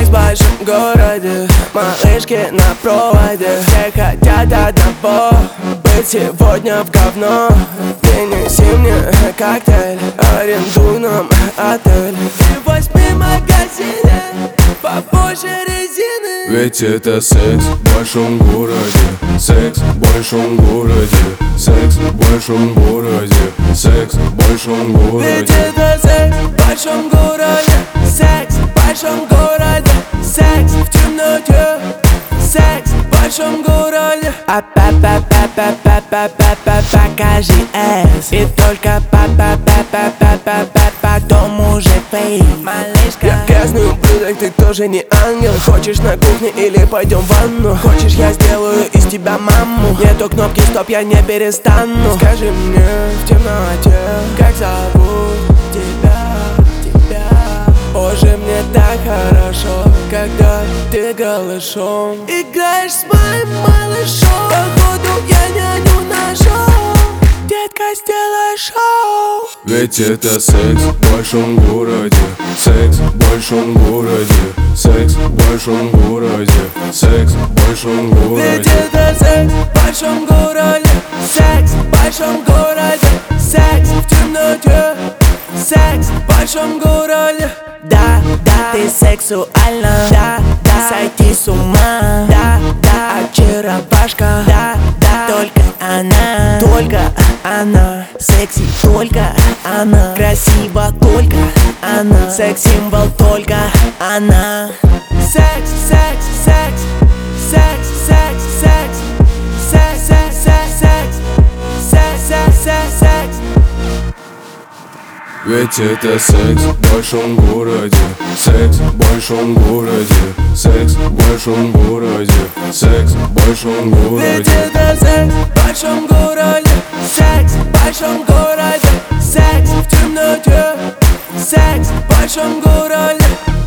в большом городе, малышки на проводе. Все хотят одного, быть сегодня в говно. Принеси мне коктейль, арендуй нам отель. И в 8 магазине побольше резины. Ведь это секс в большом городе, секс в большом городе, секс в большом городе, секс в большом городе. Ведь это секс в большом городе, секс в большом городе, секс в темноте, секс в большом городе. Покажи эс. И только потом уже фейк. Малышка, я грязный ублюдок, ты тоже не ангел. Хочешь на кухне или пойдем в ванну? Хочешь, я сделаю из тебя маму? Нету кнопки стоп, я не перестану. Скажи мне в темноте, как зовут тебя? Боже, мне так хорошо, когда ты голышом играешь с моим малышом. Походу я няню нашел. Детка, сделай шоу. Ведь это секс в большом городе, секс в большом городе, секс в большом городе, секс в большом городе. Ведь это секс в большом городе, секс в большом городе, секс в темноте, секс в большом городе. Да, да, ты сексуальна, да, да, сойти с ума, да, да, очаровашка, да, да, только она, секси, только она, красиво, только она, секс-символ, только она. Секс, секс, секс, секс, секс, секс, секс, секс, секс, секс, секс, секс, секс. Ведь это секс в большом городе, секс в большом городе, секс в большом городе, секс в большом городе. Ведь это секс в большом городе, секс в большом городе, секс в темноте, секс в большом городе.